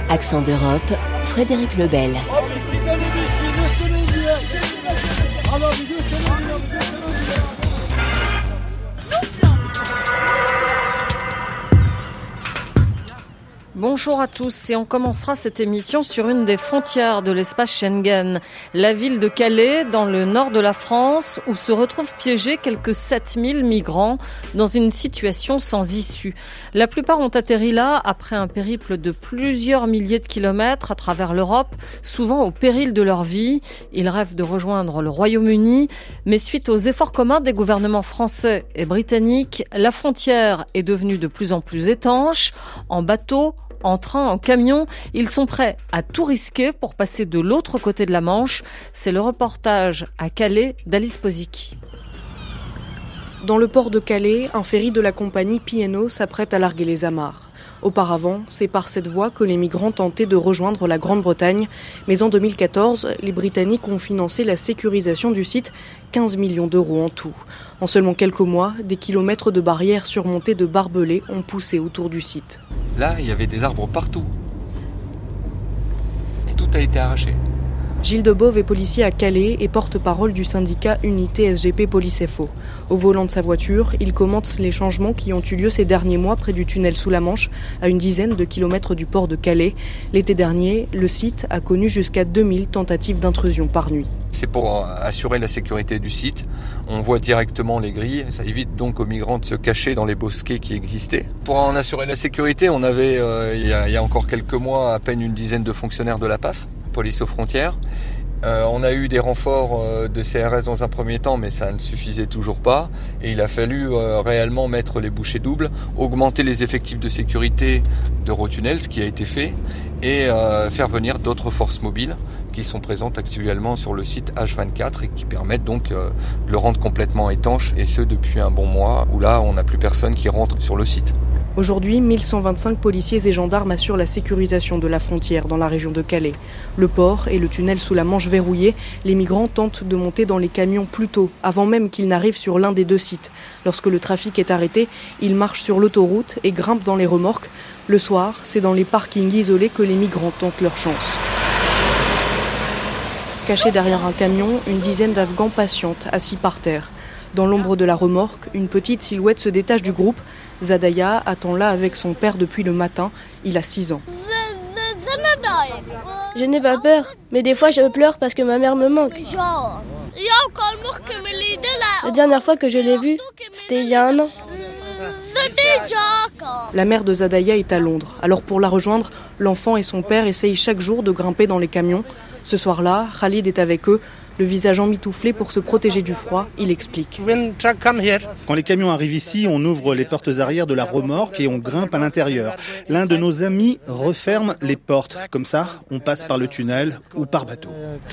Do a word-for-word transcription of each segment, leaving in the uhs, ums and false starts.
Accent d'Europe, Frédéric Lebel. Bonjour à tous et on commencera cette émission sur une des frontières de l'espace Schengen, la ville de Calais dans le nord de la France où se retrouvent piégés quelques sept mille migrants dans une situation sans issue. La plupart ont atterri là après un périple de plusieurs milliers de kilomètres à travers l'Europe, souvent au péril de leur vie. Ils rêvent de rejoindre le Royaume-Uni, mais suite aux efforts communs des gouvernements français et britanniques, la frontière est devenue de plus en plus étanche, en bateau, en train, en camion, ils sont prêts à tout risquer pour passer de l'autre côté de la Manche. C'est le reportage à Calais d'Alice Posicki. Dans le port de Calais, un ferry de la compagnie P and O s'apprête à larguer les amarres. Auparavant, c'est par cette voie que les migrants tentaient de rejoindre la Grande-Bretagne. Mais en deux mille quatorze, les Britanniques ont financé la sécurisation du site, quinze millions d'euros en tout. En seulement quelques mois, des kilomètres de barrières surmontées de barbelés ont poussé autour du site. Là, il y avait des arbres partout. Et tout a été arraché. Gilles Debove est policier à Calais et porte-parole du syndicat Unité S G P Police F O. Au volant de sa voiture, il commente les changements qui ont eu lieu ces derniers mois près du tunnel sous la Manche, à une dizaine de kilomètres du port de Calais. L'été dernier, le site a connu jusqu'à deux mille tentatives d'intrusion par nuit. C'est pour assurer la sécurité du site. On voit directement les grilles. Ça évite donc aux migrants de se cacher dans les bosquets qui existaient. Pour en assurer la sécurité, on avait, euh, il y a, il y a encore quelques mois, à peine une dizaine de fonctionnaires de la P A F. Police aux frontières. Euh, on a eu des renforts euh, de C R S dans un premier temps, mais ça ne suffisait toujours pas. Et il a fallu euh, réellement mettre les bouchées doubles, augmenter les effectifs de sécurité d'Eurotunnel, ce qui a été fait, et euh, faire venir d'autres forces mobiles qui sont présentes actuellement sur le site H vingt-quatre et qui permettent donc euh, de le rendre complètement étanche, et ce depuis un bon mois, où là on n'a plus personne qui rentre sur le site. Aujourd'hui, mille cent vingt-cinq policiers et gendarmes assurent la sécurisation de la frontière dans la région de Calais. Le port et le tunnel sous la Manche verrouillés, les migrants tentent de monter dans les camions plus tôt, avant même qu'ils n'arrivent sur l'un des deux sites. Lorsque le trafic est arrêté, ils marchent sur l'autoroute et grimpent dans les remorques. Le soir, c'est dans les parkings isolés que les migrants tentent leur chance. Cachés derrière un camion, une dizaine d'Afghans patientent, assis par terre. Dans l'ombre de la remorque, une petite silhouette se détache du groupe. Zadaya attend là avec son père depuis le matin. Il a six ans. Je n'ai pas peur, mais des fois je pleure parce que ma mère me manque. La dernière fois que je l'ai vue, c'était il y a un an. La mère de Zadaya est à Londres. Alors pour la rejoindre, l'enfant et son père essayent chaque jour de grimper dans les camions. Ce soir-là, Khalid est avec eux. Le visage emmitouflé pour se protéger du froid, il explique. Quand les camions arrivent ici, on ouvre les portes arrière de la remorque et on grimpe à l'intérieur. L'un de nos amis referme les portes. Comme ça, on passe par le tunnel ou par bateau.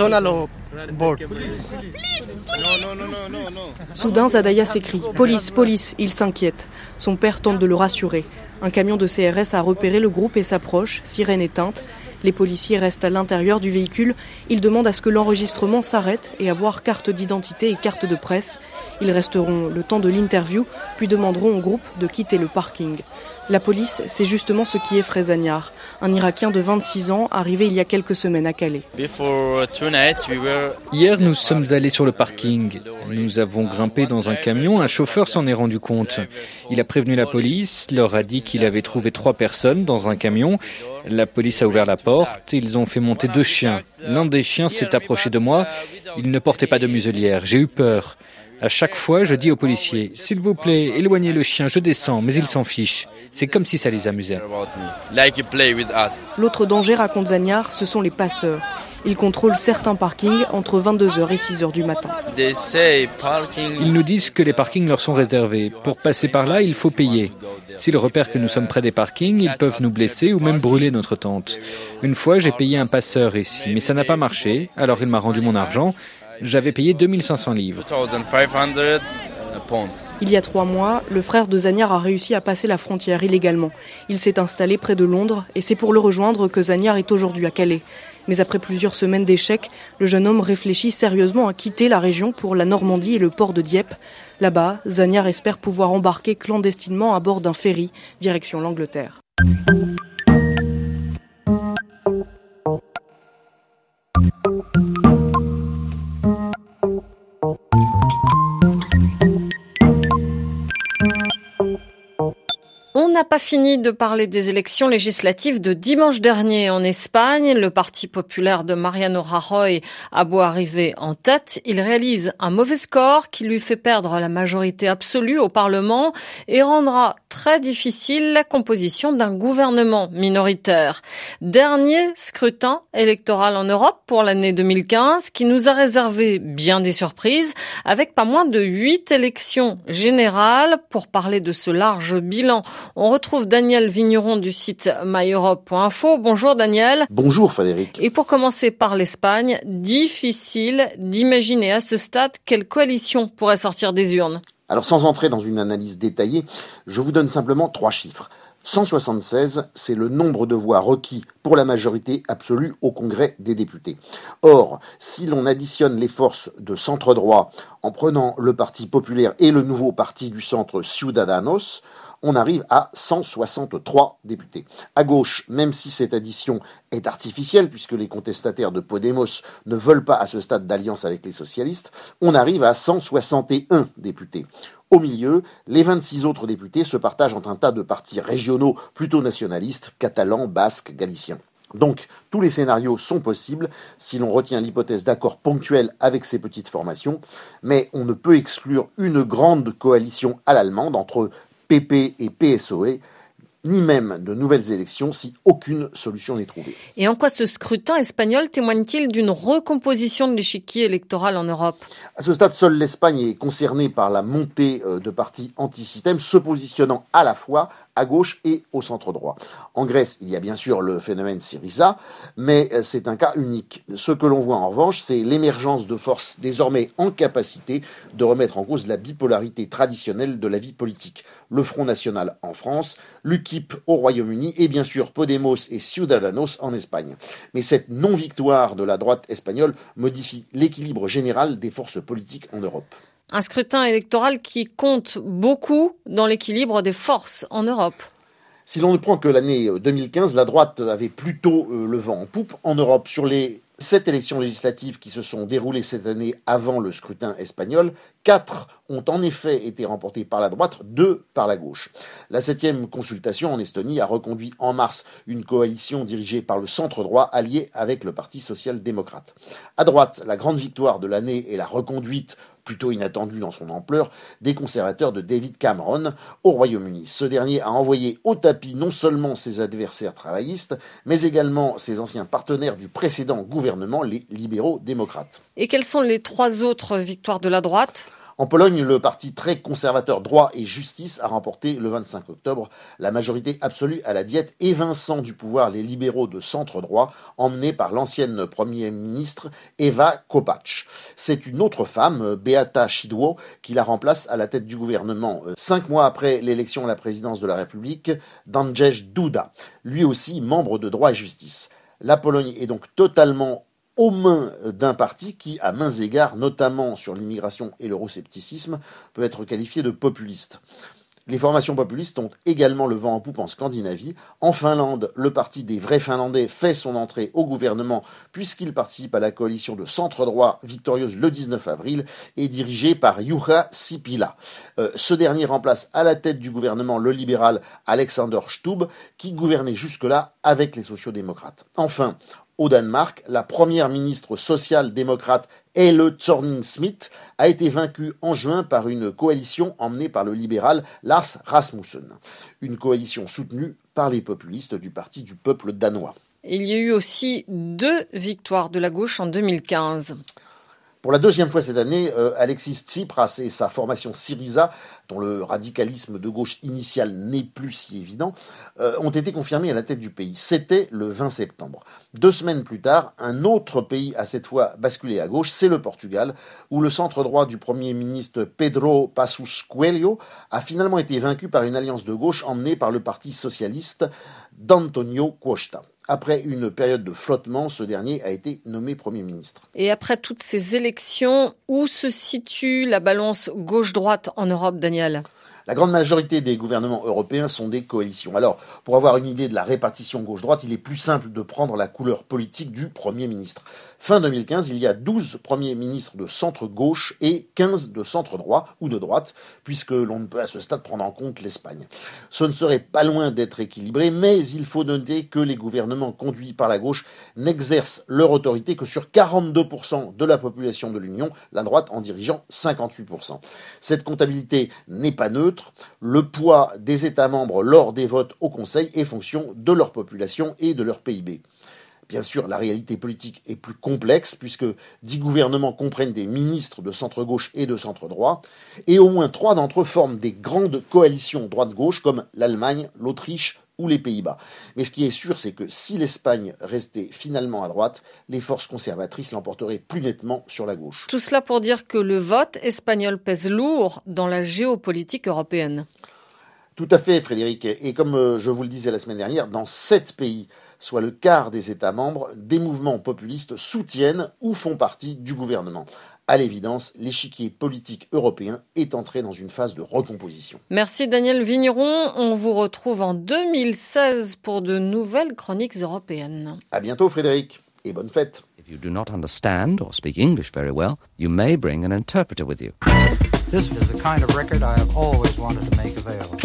Soudain, Zadaya s'écrie « Police, police !» Il s'inquiète. Son père tente de le rassurer. Un camion de C R S a repéré le groupe et s'approche, sirène éteinte. Les policiers restent à l'intérieur du véhicule. Ils demandent à ce que l'enregistrement s'arrête et avoir carte d'identité et carte de presse. Ils resteront le temps de l'interview, puis demanderont au groupe de quitter le parking. La police, c'est justement ce qui effraie Zanyar, un Irakien de vingt-six ans arrivé il y a quelques semaines à Calais. Hier, nous sommes allés sur le parking. Nous avons grimpé dans un camion. Un chauffeur s'en est rendu compte. Il a prévenu la police, leur a dit qu'il avait trouvé trois personnes dans un camion. La police a ouvert la porte. Ils ont fait monter deux chiens. L'un des chiens s'est approché de moi. Il ne portait pas de muselière. J'ai eu peur. À chaque fois, je dis aux policiers, « S'il vous plaît, éloignez le chien, je descends. » Mais ils s'en fichent. C'est comme si ça les amusait. L'autre danger, raconte Zanyar, ce sont les passeurs. Ils contrôlent certains parkings entre vingt-deux heures et six heures du matin. Ils nous disent que les parkings leur sont réservés. Pour passer par là, il faut payer. S'ils repèrent que nous sommes près des parkings, ils peuvent nous blesser ou même brûler notre tente. Une fois, j'ai payé un passeur ici, mais ça n'a pas marché, alors il m'a rendu mon argent. J'avais payé deux mille cinq cents livres. Il y a trois mois, le frère de Zanyar a réussi à passer la frontière illégalement. Il s'est installé près de Londres et c'est pour le rejoindre que Zanyar est aujourd'hui à Calais. Mais après plusieurs semaines d'échecs, le jeune homme réfléchit sérieusement à quitter la région pour la Normandie et le port de Dieppe. Là-bas, Zanyar espère pouvoir embarquer clandestinement à bord d'un ferry, direction l'Angleterre. n'a pas fini de parler des élections législatives de dimanche dernier en Espagne. Le Parti populaire de Mariano Rajoy a beau arriver en tête, il réalise un mauvais score qui lui fait perdre la majorité absolue au Parlement et rendra très difficile la composition d'un gouvernement minoritaire. Dernier scrutin électoral en Europe pour l'année deux mille quinze qui nous a réservé bien des surprises avec pas moins de huit élections générales. Pour parler de ce large bilan, on retrouve Daniel Vigneron du site my europe point info. Bonjour Daniel. Bonjour Frédéric. Et pour commencer par l'Espagne, difficile d'imaginer à ce stade quelle coalition pourrait sortir des urnes. Alors sans entrer dans une analyse détaillée, je vous donne simplement trois chiffres. cent soixante-seize, c'est le nombre de voix requis pour la majorité absolue au Congrès des députés. Or, si l'on additionne les forces de centre-droit en prenant le Parti populaire et le nouveau parti du centre Ciudadanos, on arrive à cent soixante-trois députés. À gauche, même si cette addition est artificielle, puisque les contestataires de Podemos ne veulent pas à ce stade d'alliance avec les socialistes, on arrive à cent soixante et un députés. Au milieu, les vingt-six autres députés se partagent entre un tas de partis régionaux plutôt nationalistes, catalans, basques, galiciens. Donc, tous les scénarios sont possibles si l'on retient l'hypothèse d'accord ponctuel avec ces petites formations, mais on ne peut exclure une grande coalition à l'allemande entre P P et P S O E, ni même de nouvelles élections si aucune solution n'est trouvée. Et en quoi ce scrutin espagnol témoigne-t-il d'une recomposition de l'échiquier électoral en Europe ? À ce stade, seule l'Espagne est concernée par la montée de partis anti-système se positionnant à la fois à gauche et au centre-droit. En Grèce, il y a bien sûr le phénomène Syriza, mais c'est un cas unique. Ce que l'on voit en revanche, c'est l'émergence de forces désormais en capacité de remettre en cause la bipolarité traditionnelle de la vie politique. Le Front National en France, l'UKIP au Royaume-Uni et bien sûr Podemos et Ciudadanos en Espagne. Mais cette non-victoire de la droite espagnole modifie l'équilibre général des forces politiques en Europe. Un scrutin électoral qui compte beaucoup dans l'équilibre des forces en Europe. Si l'on ne prend que l'année deux mille quinze, la droite avait plutôt le vent en poupe en Europe. Sur les sept élections législatives qui se sont déroulées cette année avant le scrutin espagnol, quatre ont en effet été remportées par la droite, deux par la gauche. La septième consultation en Estonie a reconduit en mars une coalition dirigée par le centre-droit allié avec le Parti social-démocrate. À droite, la grande victoire de l'année est la reconduite plutôt inattendue dans son ampleur, des conservateurs de David Cameron au Royaume-Uni. Ce dernier a envoyé au tapis non seulement ses adversaires travaillistes, mais également ses anciens partenaires du précédent gouvernement, les libéraux démocrates. Et quelles sont les trois autres victoires de la droite ? En Pologne, le parti très conservateur Droit et Justice a remporté le vingt-cinq octobre la majorité absolue à la diète, évinçant du pouvoir les libéraux de centre-droit emmenés par l'ancienne première ministre Eva Kopacz. C'est une autre femme, Beata Szydło, qui la remplace à la tête du gouvernement cinq mois après l'élection à la présidence de la République d'Andrzej Duda, lui aussi membre de Droit et Justice. La Pologne est donc totalement aux mains d'un parti qui, à mains égards, notamment sur l'immigration et l'euroscepticisme, peut être qualifié de populiste. Les formations populistes ont également le vent en poupe en Scandinavie. En Finlande, le parti des vrais Finlandais fait son entrée au gouvernement puisqu'il participe à la coalition de centre-droit victorieuse le dix-neuf avril et dirigée par Juha Sipilä. Euh, ce dernier remplace à la tête du gouvernement le libéral Alexander Stubb qui gouvernait jusque-là avec les sociaux-démocrates. Enfin, au Danemark, la première ministre social-démocrate Helle Thorning-Schmidt a été vaincue en juin par une coalition emmenée par le libéral Lars Rasmussen. Une coalition soutenue par les populistes du Parti du peuple danois. Il y a eu aussi deux victoires de la gauche en deux mille quinze. Pour la deuxième fois cette année, euh, Alexis Tsipras et sa formation Syriza, dont le radicalisme de gauche initial n'est plus si évident, euh, ont été confirmés à la tête du pays. C'était le vingt septembre. Deux semaines plus tard, un autre pays a cette fois basculé à gauche, c'est le Portugal, où le centre-droit du Premier ministre Pedro Passos Coelho a finalement été vaincu par une alliance de gauche emmenée par le Parti socialiste d'Antonio Costa. Après une période de flottement, ce dernier a été nommé Premier ministre. Et après toutes ces élections, où se situe la balance gauche-droite en Europe, Daniel ? La grande majorité des gouvernements européens sont des coalitions. Alors, pour avoir une idée de la répartition gauche-droite, il est plus simple de prendre la couleur politique du Premier ministre. Fin deux mille quinze, il y a douze premiers ministres de centre-gauche et quinze de centre-droit ou de droite, puisque l'on ne peut à ce stade prendre en compte l'Espagne. Ce ne serait pas loin d'être équilibré, mais il faut noter que les gouvernements conduits par la gauche n'exercent leur autorité que sur quarante-deux pour cent de la population de l'Union, la droite en dirigeant cinquante-huit pour cent. Cette comptabilité n'est pas neutre. Le poids des États membres lors des votes au Conseil est fonction de leur population et de leur P I B. Bien sûr, la réalité politique est plus complexe puisque dix gouvernements comprennent des ministres de centre-gauche et de centre-droit et au moins trois d'entre eux forment des grandes coalitions droite-gauche comme l'Allemagne, l'Autriche ou les Pays-Bas. Mais ce qui est sûr, c'est que si l'Espagne restait finalement à droite, les forces conservatrices l'emporteraient plus nettement sur la gauche. Tout cela pour dire que le vote espagnol pèse lourd dans la géopolitique européenne. Tout à fait, Frédéric. Et comme je vous le disais la semaine dernière, dans sept pays, soit le quart des États membres, des mouvements populistes soutiennent ou font partie du gouvernement. À l'évidence, l'échiquier politique européen est entré dans une phase de recomposition. Merci Daniel Vigneron. On vous retrouve en deux mille seize pour de nouvelles chroniques européennes. À bientôt Frédéric et bonne fête. If you do not understand or speak English very well, you may bring an interpreter with you. This is the kind of record I have always wanted to make available.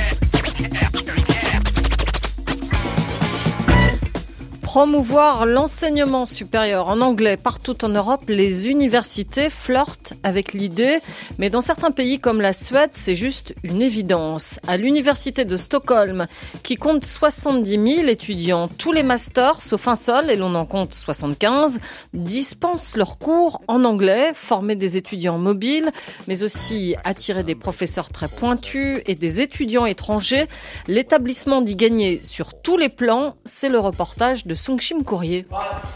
Promouvoir l'enseignement supérieur en anglais partout en Europe, les universités flirtent avec l'idée, mais dans certains pays comme la Suède, c'est juste une évidence. À l'université de Stockholm, qui compte soixante-dix mille étudiants, tous les masters, sauf un seul, et l'on en compte soixante-quinze, dispensent leurs cours en anglais, former des étudiants mobiles, mais aussi attirer des professeurs très pointus et des étudiants étrangers. L'établissement d'y gagner sur tous les plans, c'est le reportage de Sungshim Courrier.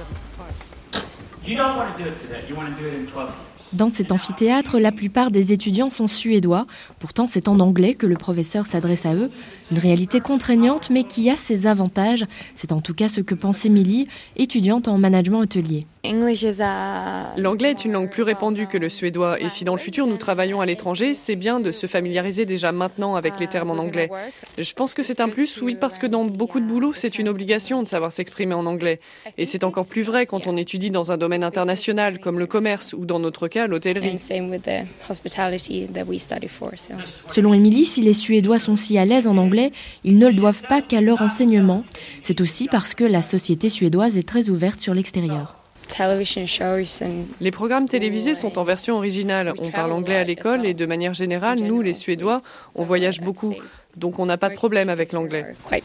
Dans cet amphithéâtre, la plupart des étudiants sont suédois. Pourtant, c'est en anglais que le professeur s'adresse à eux. Une réalité contraignante, mais qui a ses avantages. C'est en tout cas ce que pense Émilie, étudiante en management hôtelier. L'anglais est une langue plus répandue que le suédois. Et si dans le futur nous travaillons à l'étranger, c'est bien de se familiariser déjà maintenant avec les termes en anglais. Je pense que c'est un plus, oui, parce que dans beaucoup de boulots, c'est une obligation de savoir s'exprimer en anglais. Et c'est encore plus vrai quand on étudie dans un domaine international, comme le commerce ou dans notre cas, l'hôtellerie. Selon Émilie, si les Suédois sont si à l'aise en anglais, ils ne le doivent pas qu'à leur enseignement. C'est aussi parce que la société suédoise est très ouverte sur l'extérieur. Les programmes télévisés sont en version originale. On parle anglais à l'école et de manière générale, nous, les Suédois, on voyage beaucoup. Donc on n'a pas de problème avec l'anglais.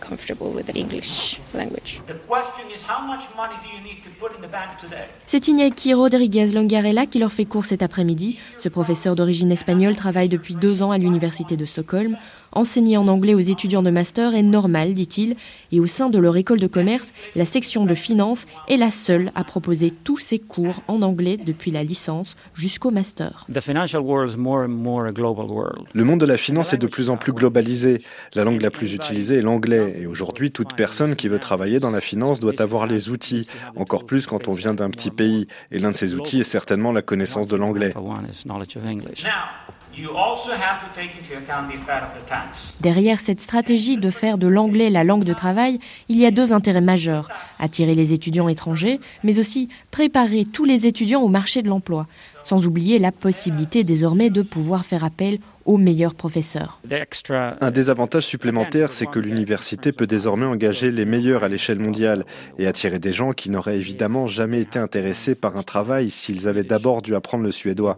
C'est Iñaki Rodriguez Longarella qui leur fait cours cet après-midi. Ce professeur d'origine espagnole travaille depuis deux ans à l'université de Stockholm. Enseigner en anglais aux étudiants de master est normal, dit-il. Et au sein de leur école de commerce, la section de finance est la seule à proposer tous ces cours en anglais depuis la licence jusqu'au master. Le monde de la finance est de plus en plus globalisé. La langue la plus utilisée est l'anglais. Et aujourd'hui, toute personne qui veut travailler dans la finance doit avoir les outils. Encore plus quand on vient d'un petit pays. Et l'un de ces outils est certainement la connaissance de l'anglais. Derrière cette stratégie de faire de l'anglais la langue de travail, il y a deux intérêts majeurs. Attirer les étudiants étrangers, mais aussi préparer tous les étudiants au marché de l'emploi. Sans oublier la possibilité désormais de pouvoir faire appel aux meilleurs professeurs. Un des avantages supplémentaires, c'est que l'université peut désormais engager les meilleurs à l'échelle mondiale et attirer des gens qui n'auraient évidemment jamais été intéressés par un travail s'ils avaient d'abord dû apprendre le suédois.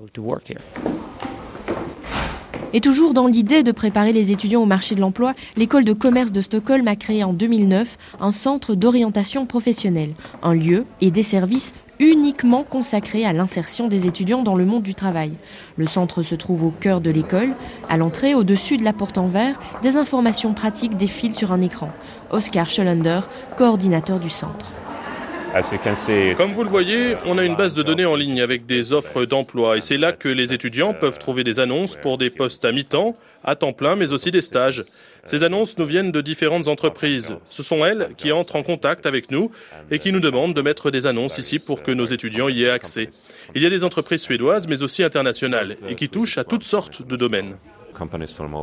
Et toujours dans l'idée de préparer les étudiants au marché de l'emploi, l'école de commerce de Stockholm a créé en deux mille neuf un centre d'orientation professionnelle, un lieu et des services uniquement consacrés à l'insertion des étudiants dans le monde du travail. Le centre se trouve au cœur de l'école. À l'entrée, au-dessus de la porte en verre, des informations pratiques défilent sur un écran. Oscar Scholander, coordinateur du centre. Comme vous le voyez, on a une base de données en ligne avec des offres d'emploi et c'est là que les étudiants peuvent trouver des annonces pour des postes à mi-temps, à temps plein, mais aussi des stages. Ces annonces nous viennent de différentes entreprises. Ce sont elles qui entrent en contact avec nous et qui nous demandent de mettre des annonces ici pour que nos étudiants y aient accès. Il y a des entreprises suédoises, mais aussi internationales et qui touchent à toutes sortes de domaines.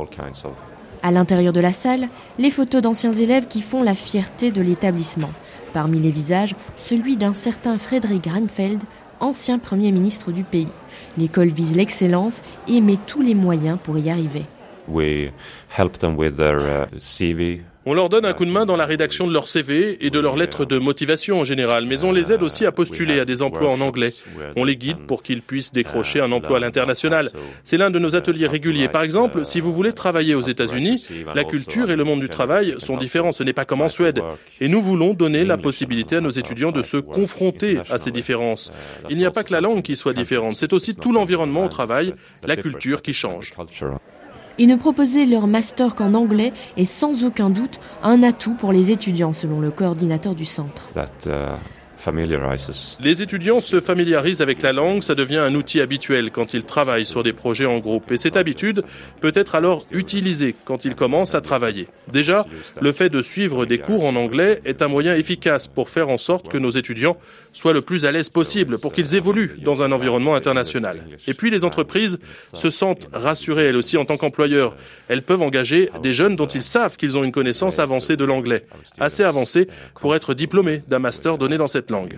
À l'intérieur de la salle, les photos d'anciens élèves qui font la fierté de l'établissement. Parmi les visages, celui d'un certain Fredrik Reinfeldt, ancien Premier ministre du pays. L'école vise l'excellence et met tous les moyens pour y arriver. We help them with their uh, C V. On leur donne un coup de main dans la rédaction de leur C V et de leurs lettres de motivation en général, mais on les aide aussi à postuler à des emplois en anglais. On les guide pour qu'ils puissent décrocher un emploi à l'international. C'est l'un de nos ateliers réguliers. Par exemple, si vous voulez travailler aux États-Unis, la culture et le monde du travail sont différents. Ce n'est pas comme en Suède. Et nous voulons donner la possibilité à nos étudiants de se confronter à ces différences. Il n'y a pas que la langue qui soit différente, c'est aussi tout l'environnement au travail, la culture qui change. Ils ne proposaient leur master qu'en anglais et sans aucun doute un atout pour les étudiants, selon le coordinateur du centre. That, uh... Les étudiants se familiarisent avec la langue, ça devient un outil habituel quand ils travaillent sur des projets en groupe. Et cette habitude peut être alors utilisée quand ils commencent à travailler. Déjà, le fait de suivre des cours en anglais est un moyen efficace pour faire en sorte que nos étudiants soient le plus à l'aise possible, pour qu'ils évoluent dans un environnement international. Et puis les entreprises se sentent rassurées elles aussi en tant qu'employeurs. Elles peuvent engager des jeunes dont ils savent qu'ils ont une connaissance avancée de l'anglais, assez avancée pour être diplômés d'un master donné dans cette langue.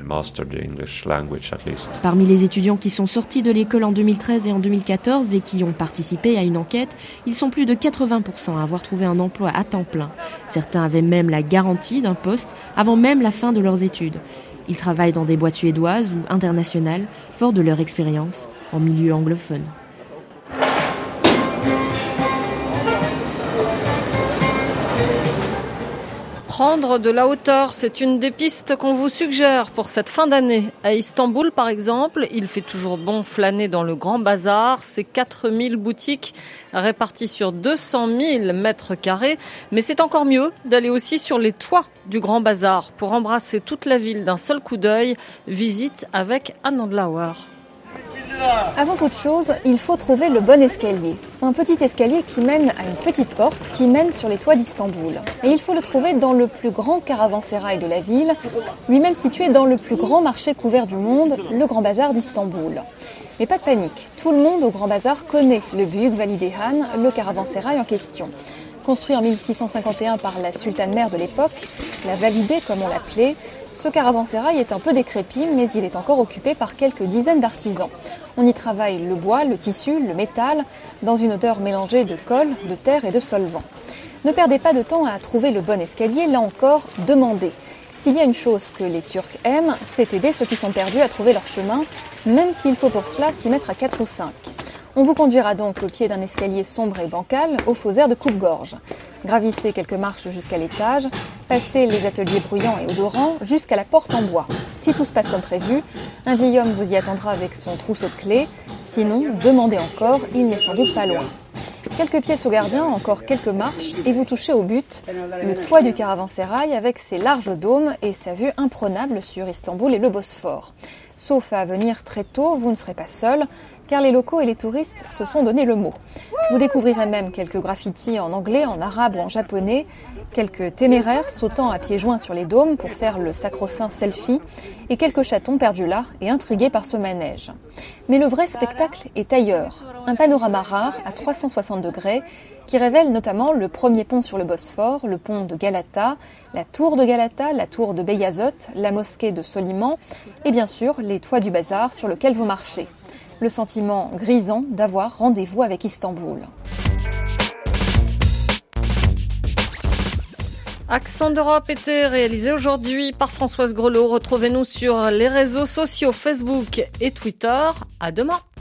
Parmi les étudiants qui sont sortis de l'école en deux mille treize et en deux mille quatorze et qui ont participé à une enquête, ils sont plus de quatre-vingts pour cent à avoir trouvé un emploi à temps plein. Certains avaient même la garantie d'un poste avant même la fin de leurs études. Ils travaillent dans des boîtes suédoises ou internationales, forts de leur expérience en milieu anglophone. Prendre de la hauteur, c'est une des pistes qu'on vous suggère pour cette fin d'année. À Istanbul, par exemple, il fait toujours bon flâner dans le Grand Bazar. C'est quatre mille boutiques réparties sur deux cent mille mètres carrés. Mais c'est encore mieux d'aller aussi sur les toits du Grand Bazar pour embrasser toute la ville d'un seul coup d'œil. Visite avec Anne Andlauer. Avant toute chose, il faut trouver le bon escalier. Un petit escalier qui mène à une petite porte qui mène sur les toits d'Istanbul. Et il faut le trouver dans le plus grand caravansérail de la ville, lui-même situé dans le plus grand marché couvert du monde, le Grand Bazar d'Istanbul. Mais pas de panique, tout le monde au Grand Bazar connaît le Büyük Validehan, le caravansérail en question. Construit en mille six cent cinquante et un par la sultane mère de l'époque, la Validé comme on l'appelait, ce caravansérail est un peu décrépit, mais il est encore occupé par quelques dizaines d'artisans. On y travaille le bois, le tissu, le métal, dans une odeur mélangée de colle, de terre et de solvant. Ne perdez pas de temps à trouver le bon escalier, là encore, demandez. S'il y a une chose que les Turcs aiment, c'est aider ceux qui sont perdus à trouver leur chemin, même s'il faut pour cela s'y mettre à quatre ou cinq. On vous conduira donc au pied d'un escalier sombre et bancal, au faux air de coupe-gorge. Gravissez quelques marches jusqu'à l'étage, passez les ateliers bruyants et odorants jusqu'à la porte en bois. Si tout se passe comme prévu, un vieil homme vous y attendra avec son trousseau de clés. Sinon, demandez encore, il n'est sans doute pas loin. Quelques pièces au gardien, encore quelques marches, et vous touchez au but, le toit du caravansérail avec ses larges dômes et sa vue imprenable sur Istanbul et le Bosphore. Sauf à venir très tôt, vous ne serez pas seul, car les locaux et les touristes se sont donné le mot. Vous découvrirez même quelques graffitis en anglais, en arabe ou en japonais, quelques téméraires sautant à pieds joints sur les dômes pour faire le sacro-saint selfie, et quelques chatons perdus là et intrigués par ce manège. Mais le vrai spectacle est ailleurs, un panorama rare à trois cent soixante degrés, qui révèle notamment le premier pont sur le Bosphore, le pont de Galata, la tour de Galata, la tour de Beyazot, la mosquée de Soliman, et bien sûr les toits du bazar sur lequel vous marchez. Le sentiment grisant d'avoir rendez-vous avec Istanbul. Accent d'Europe était réalisé aujourd'hui par Françoise Grelot. Retrouvez-nous sur les réseaux sociaux Facebook et Twitter. À demain.